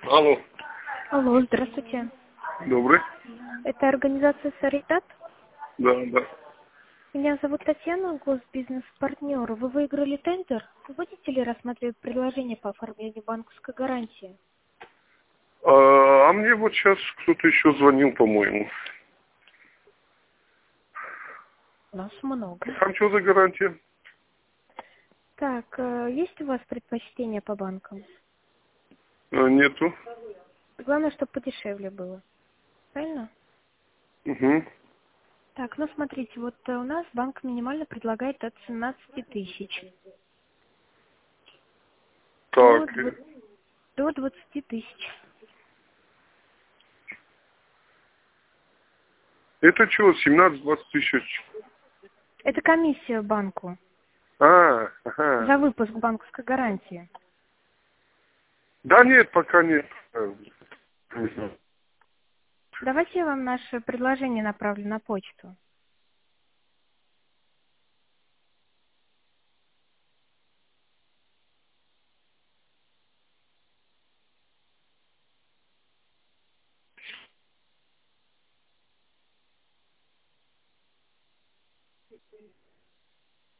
Алло, Алло, здравствуйте. добрый. Это организация «Саритат». Да, да. Меня зовут Татьяна, госбизнес-партнер. Вы выиграли тендер? Будете ли рассматривать предложение по оформлению банковской гарантии? А мне вот сейчас кто-то еще звонил, по-моему. Нас много. Там что за гарантия? Так, есть у вас предпочтения по банкам? Нету. Главное, чтобы подешевле было. Правильно? Угу. Так, ну смотрите, вот у нас банк минимально предлагает от 17 тысяч до, Так, до 20 тысяч. это что, 17-20 тысяч? Это комиссия банку Ага. за выпуск банковской гарантии. Да нет, пока нет. Давайте я вам наше предложение направлю на почту.